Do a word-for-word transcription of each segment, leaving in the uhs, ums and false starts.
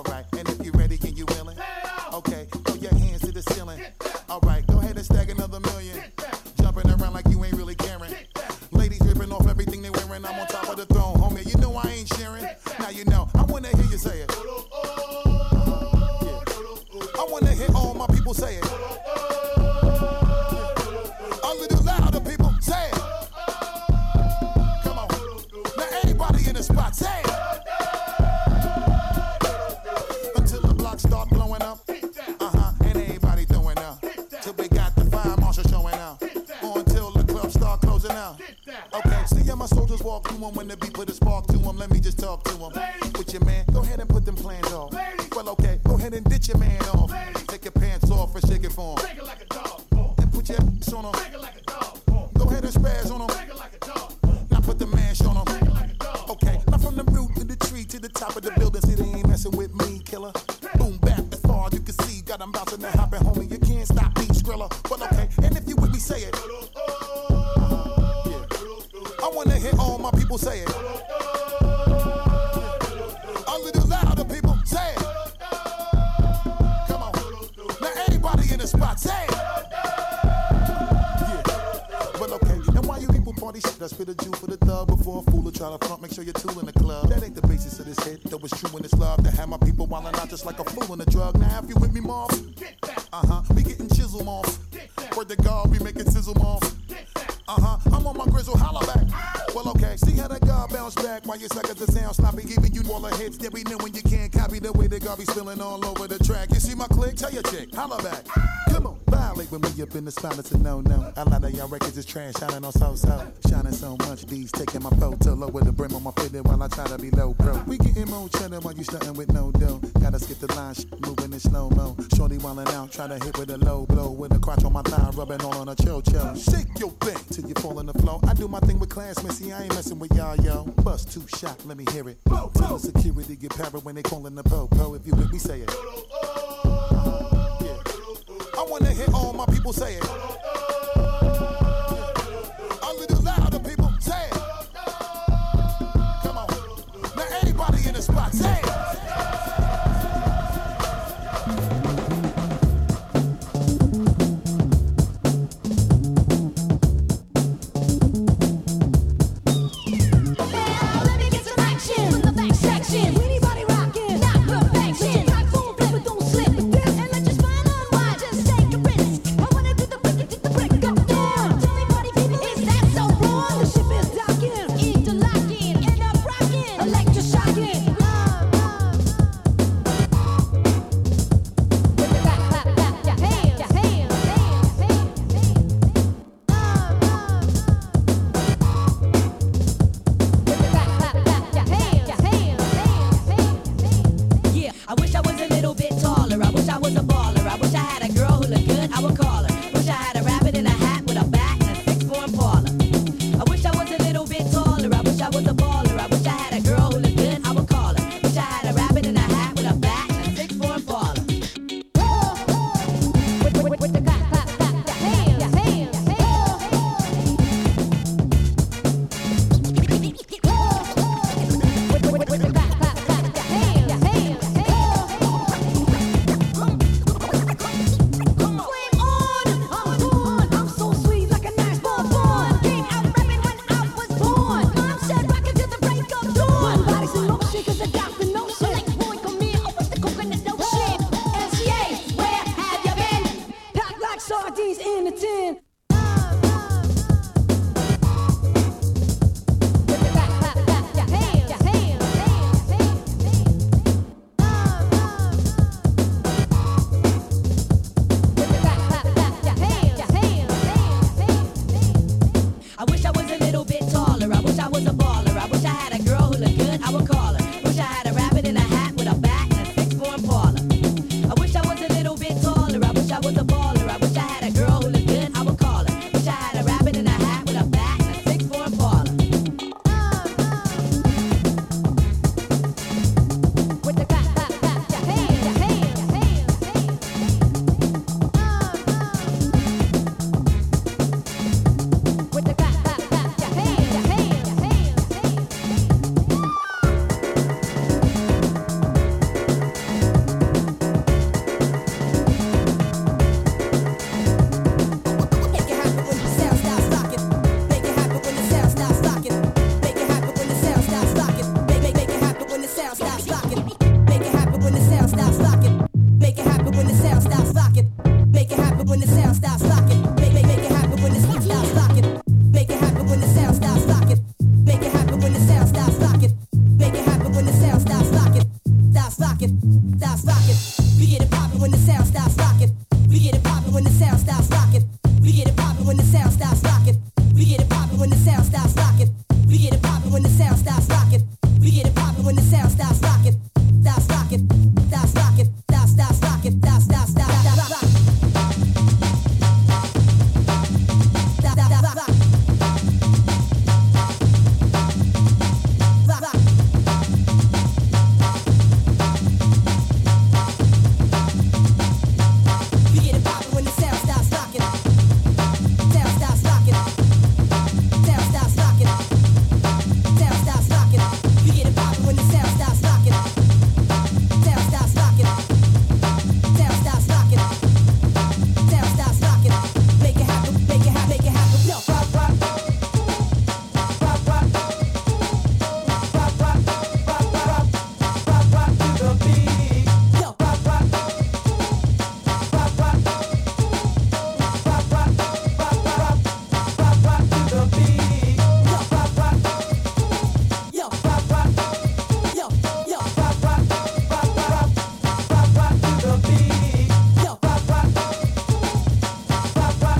Alright, and if you're ready, can you willing? Okay, throw your hands to the ceiling. Alright, go ahead and stack another million. Jumping around like you ain't really caring. Ladies ripping off everything they wearing. I'm on top of the throne, homie. You know I ain't sharing. Now you know. I wanna hear you say it. I wanna hear all my people say it. A little louder, people, say it. Come on. Now everybody in the spot, say it. Until the blocks start blowing up. Uh-huh, and everybody throwing up. Till we got the fire marshal showing up. Or until the club start closing out. Okay, see how my soldiers walk through them when the beat put a spark to them. Let me just talk to them. With your man, go ahead and put them plans off. Well, okay, go ahead and ditch your man off. Take your pants off and shake it for him. Like a dog. And put your ass on him. Like a dog. Go ahead and spaz on him. Like a dog. Now put the mash on him. Like a dog. Okay, now from the root to the tree to the top of the building. See, they ain't messing with me, killer. Boom, back as far as you can see. Got them bouncing and hopping, homie. You can't stop me, Skrilla. Well, okay, and if you with me, say it. Yeah. I wanna hear all my people say it. A little louder, people, say it. Come on. Now everybody in the spot, say it. Yeah. Well, okay, and why you people party shit? I spit a Jew for the thug before a fool will try to front. Make sure you're two in the club. That ain't the basis of this hit. Though it's true in this love to have my people wildin' out just like a fool in a drug. Now if you with me, Marv, uh-huh, we getting chisel off. Word to God, we making sizzle off. Uh-huh, I'm on my grizzle, holla back. Well, okay, see how that God bounce back while your seconds of sound sloppy, giving you all the hits that we know when you can't copy the way the God be spilling all over the track. You see my click? Tell your chick, holla back. Come on, violate with me up in the spot, it's a no-no. A lot of y'all records is trash, shining on so-so. Shining so much, D's taking my photo lower the brim on my fitted while I try to be low pro. We getting more cheddar while you stunting with no dough. Gotta skip the line, sh- moving in slow-mo. Shorty wildin' out, try to hit with a low blow. With a crotch on my thigh, rubbing all on a cho-cho. Shake your thing till you fall on the floor. I do my thing with class, missy, I ain't messing with y'all, yo. Bust two shot, let me hear it. Tell the security get parrot when they callin' the po-po. If you with me, say it. Yeah. I wanna hear all my people say it. A little louder, people, say it. Come on. Now everybody in the spot, say it. I was a baller. I wish I had a girl who looked good. I would call rocking, stops rocking. We get it poppin' when the sound stops rocking. We get it poppin' when the sound stops rocking. We get it poppin' when the sound stops rocking. We get it poppin' when the sound stops rocking. We get it poppin' when the sound stops rocking. We get it poppin' when the sound stops rocking. Stops rocking, stops rocking, stops stops rocking, stops stops stops stops rocking. Stop stop stop rock. Rock rock. We get it poppin' when the sound stops rocking. Sound stops rocking. Sound stops rocking. Sound stops rocking. We get it poppin' when the sound stops rocking. Sound stops rocking. Sound stops rocking. Sound stops rocking. Make it happen, make it happen, make it happen. Yo, rock, rock. Rock, rock. Rock, rock. Rock, rock. Rock, rock to the beat. Yo, rock, rock. Rock, rock. Rock, rock. Rock, rock. Rock, rock to the beat. Yo, rock, rock. Yo, rock, rock. Yo, yo, rock, rock. Rock, rock. Rock, rock to the beat. Yo, rock, rock. Rock, rock. Rock, rock. Rock, rock.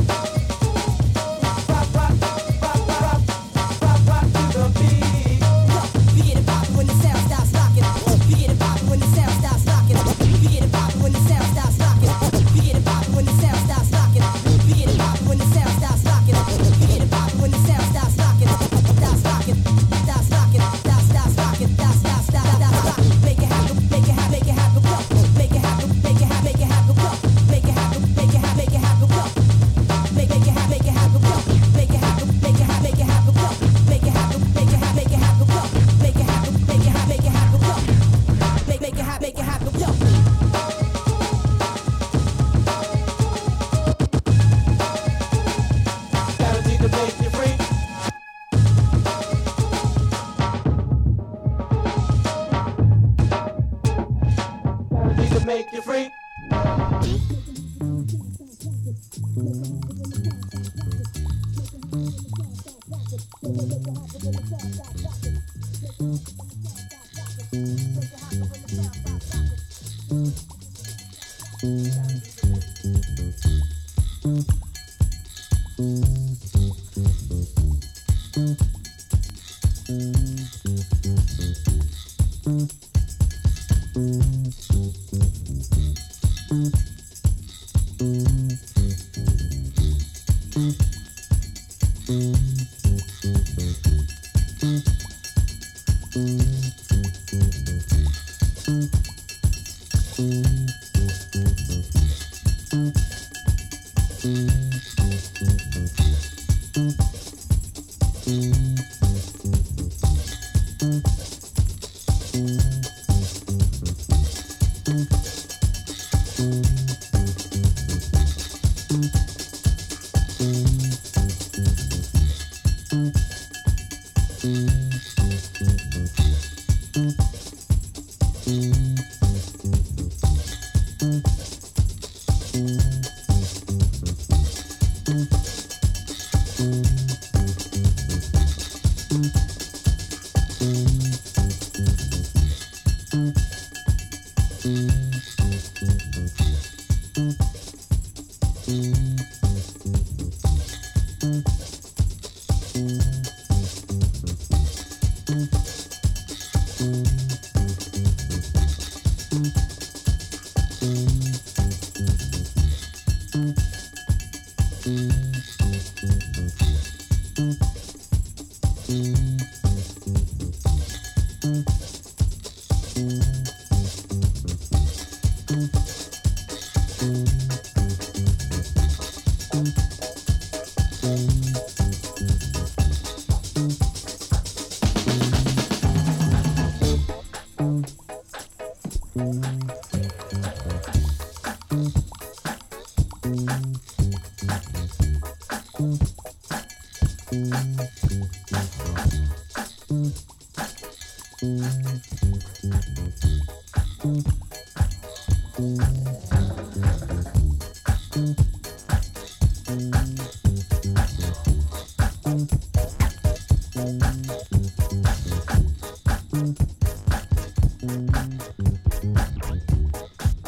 Rock, rock to the beat. Yo, we get it poppin' when the sound stops rocking. We get it poppin' when the sound stops rocking. We get it poppin' when the sound stops rocking. We get it poppin' when the sound stops rocking. We get it poppin' when the sound stops rocking. We get it poppin' when the sound stops rocking. Stops rocking, stops rocking, stops stops rocking, stops stops stops stops rocking. Make it happen, make it happen, make it happen, go. Make it happen, make it happen, make it happen, go. Make it happen, make it happen, make it happen, go. Make make it happen, make it happen, go. Make it happen, make it happen, make it happen, go. Make it happen, make it happen, make it happen, go. Make it happen, make it happen, make it happen, go. Make make it happen, make it happen, go. Guaranteed to make you free. Guaranteed to make you free.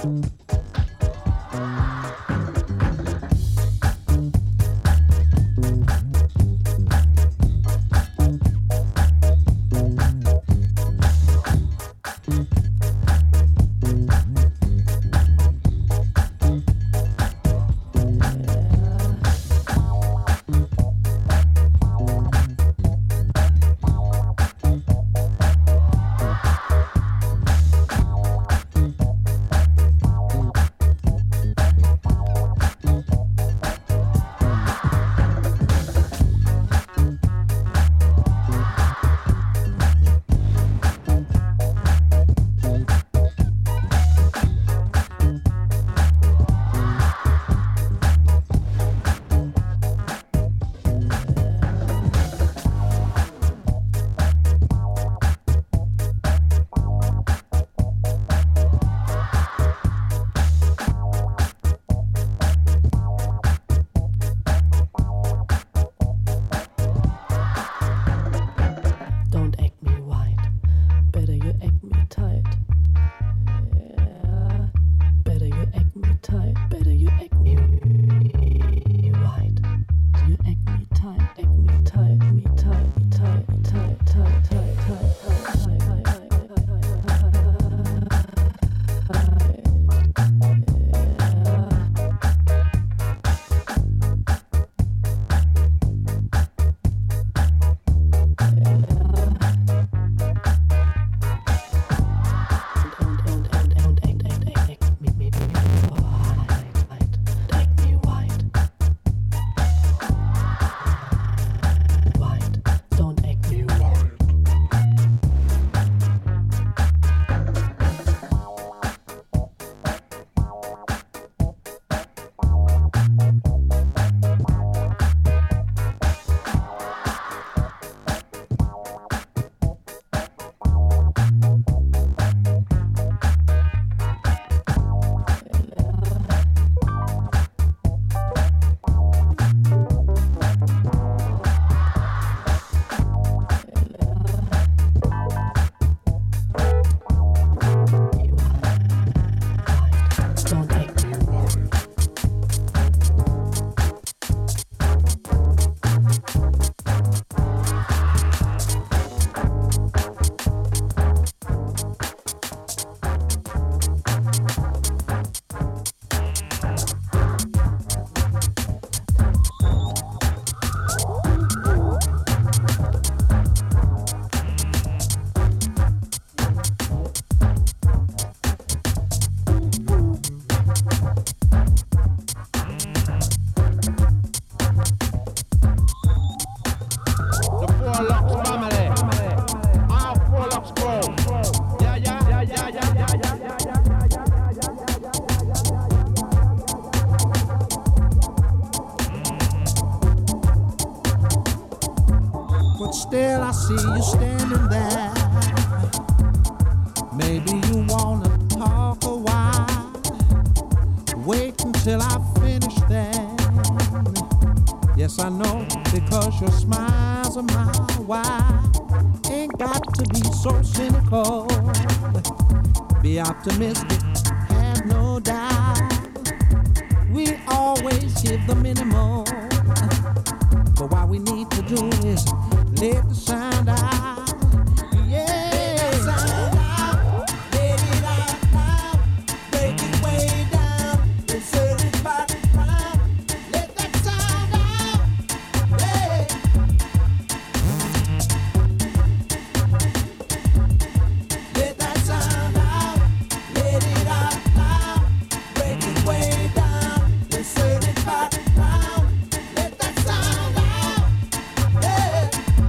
Still I see you standing there. Maybe you wanna talk a while. Wait until I finish then. Yes, I know, because your smile's a mile wide. Ain't got to be so cynical. Be optimistic, have no doubt. We always give the minimum. But what we need to do is let the sound out. Yeah. Let the sound out. Let it out loud. Break it way down. Insert it back round. Let that sound out. Yeah. Let that sound out. Let it out loud. Break it way down. Insert it back round. Let that sound out. Yeah.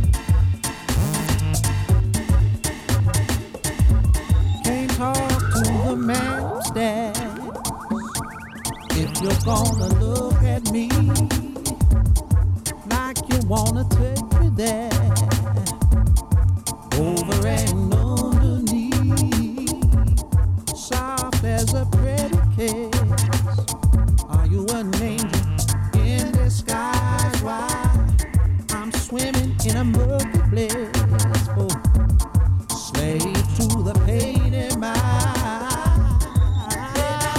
Can't talk to the man upstairs. If you're gonna look at me like you wanna take me there, over and underneath, soft as a pretty kiss. Are you an angel in disguise? Why I'm swimming in a murky bliss, oh, slave to the pain in my eyes.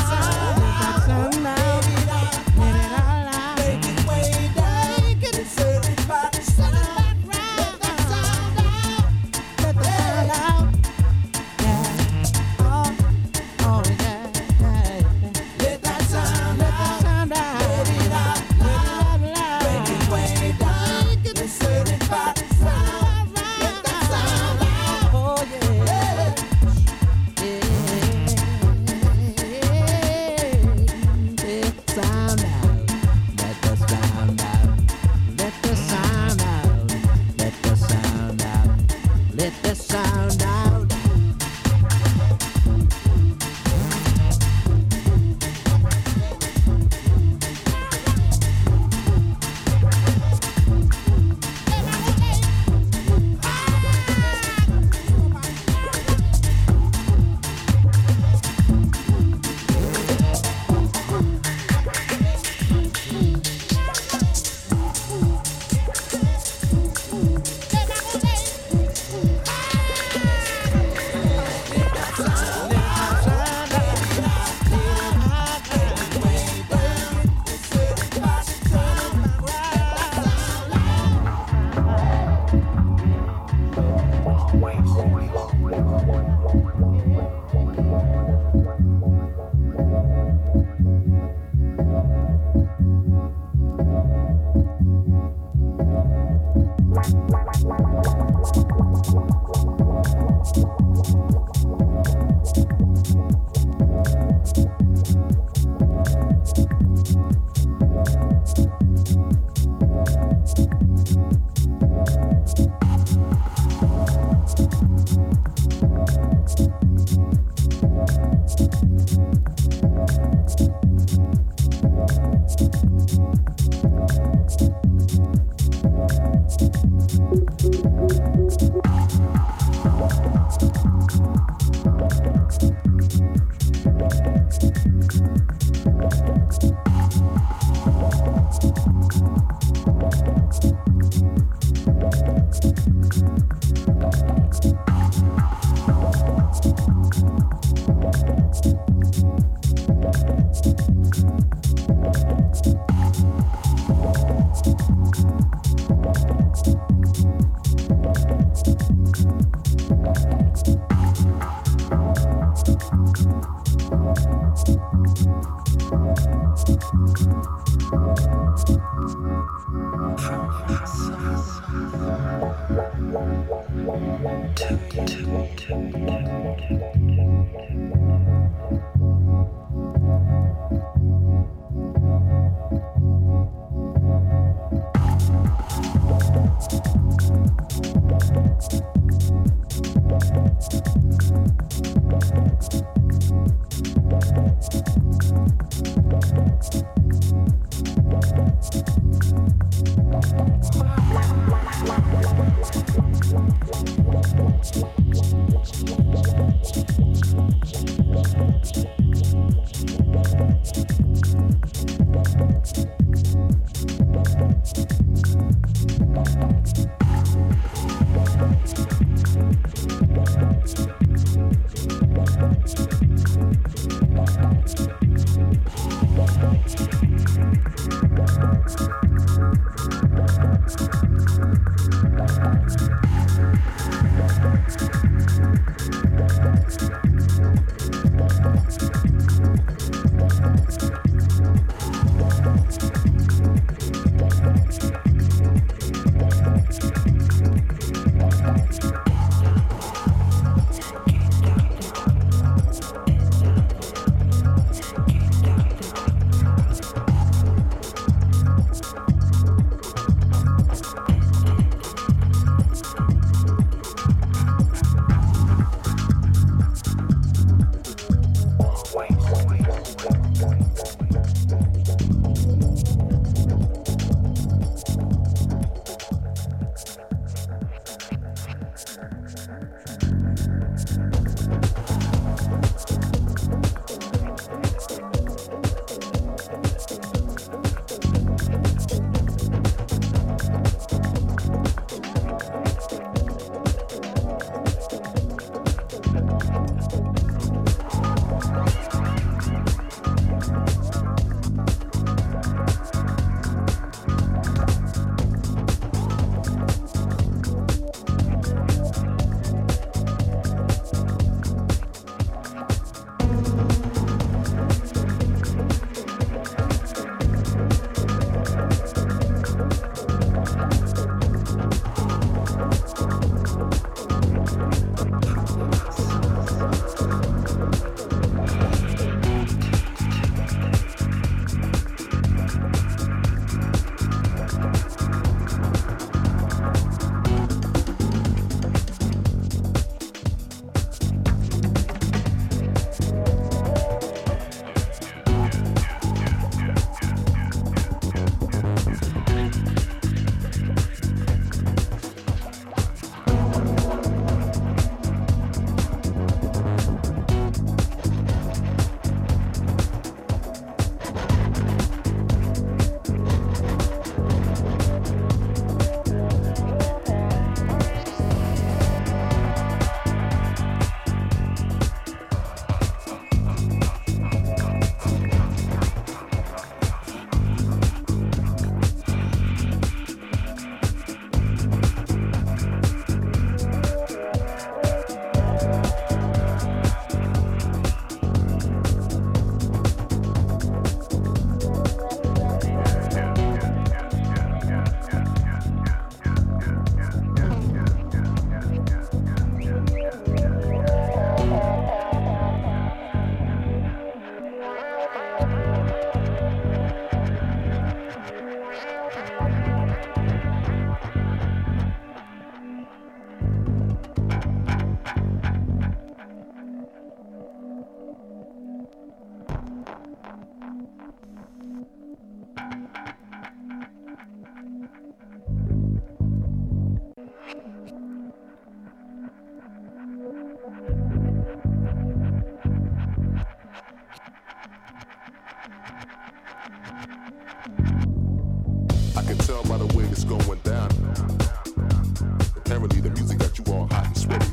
tell by the way it's going down. Apparently the music got you all hot and sweaty.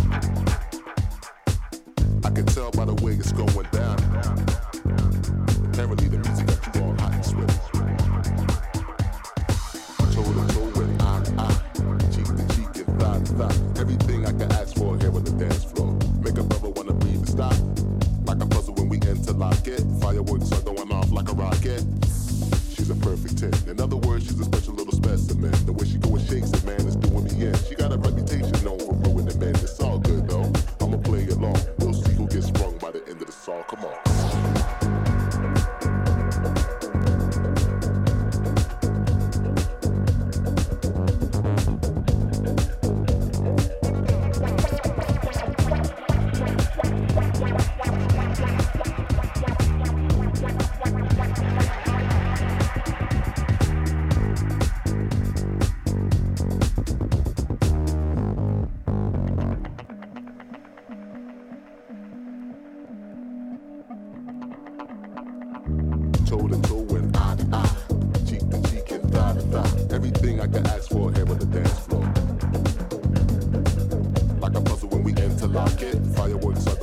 I can tell by the way it's going down. Apparently the music got you all hot and sweaty. Toe to toe and eye to eye, cheek to cheek and thigh to thigh. Everything I can ask for here on the dance floor. Make a brother wanna breathe and stop. Like a puzzle when we enter lock it. Fireworks are going off like a rocket. She's a perfect ten. In other words, she's a special little specimen. The way she go and shakes it, man, is doing me in. She got a reputation known for ruining men. It's all good though. I'ma play along. We'll see who gets sprung by the end of the song. Come on. Toe to toe and eye to eye, cheek to cheek and thigh to thigh. Everything I can ask for here on the dance floor. Like a puzzle when we interlock it. Fireworks are